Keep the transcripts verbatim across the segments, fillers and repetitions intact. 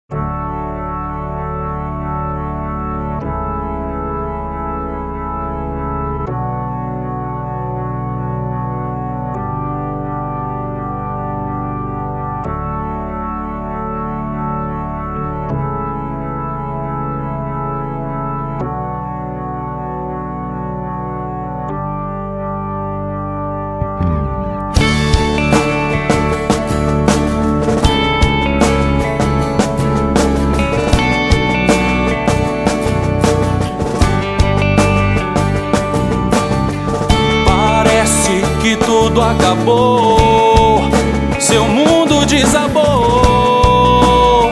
Que tudo acabou, seu mundo desabou.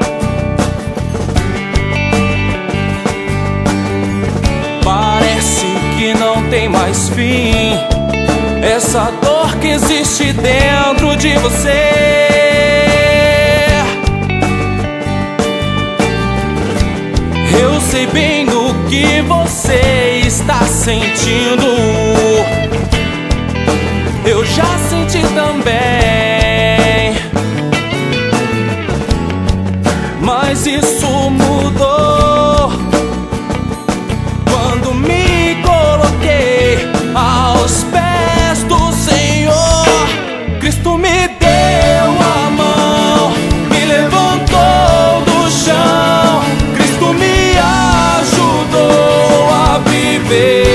Parece que não tem mais fim, essa dor que existe dentro de você. Eu sei bem o que você está sentindo, eu já senti também, mas isso mudou quando me coloquei aos pés do Senhor. Cristo me deu a mão, me levantou do chão. Cristo me ajudou a viver.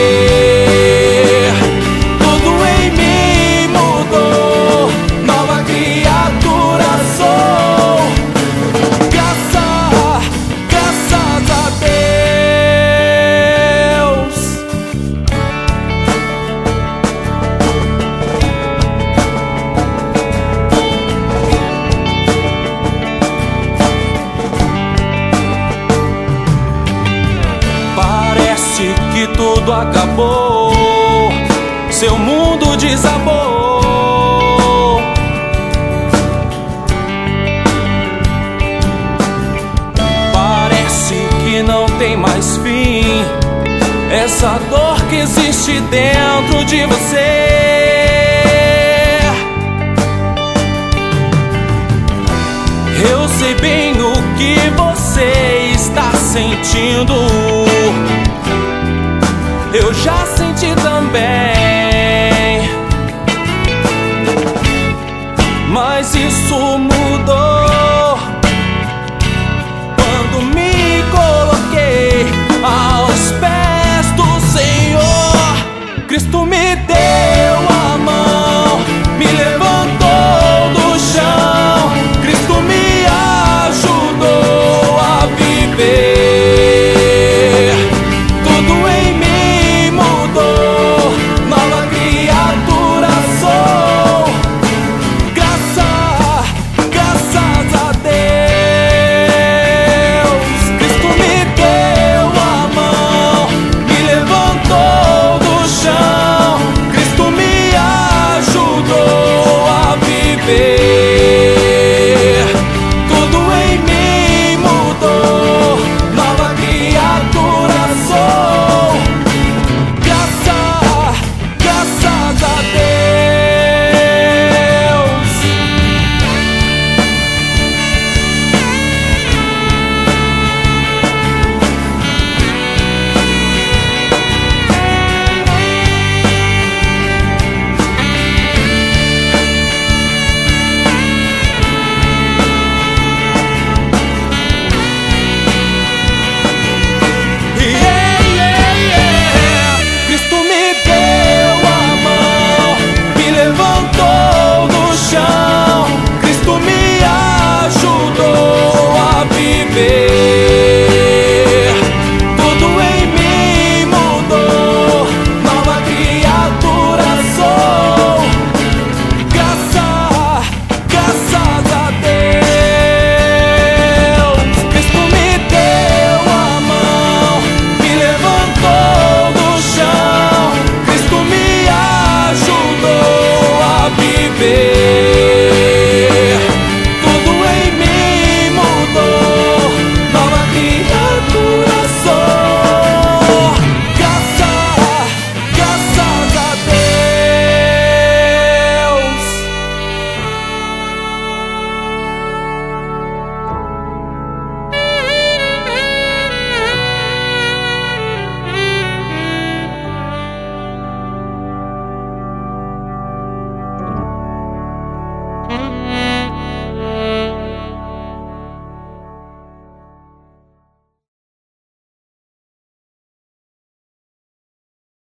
Que tudo acabou, seu mundo desabou. Parece que não tem mais fim, essa dor que existe dentro de você. Eu sei bem o que você está sentindo, eu já senti também, mas isso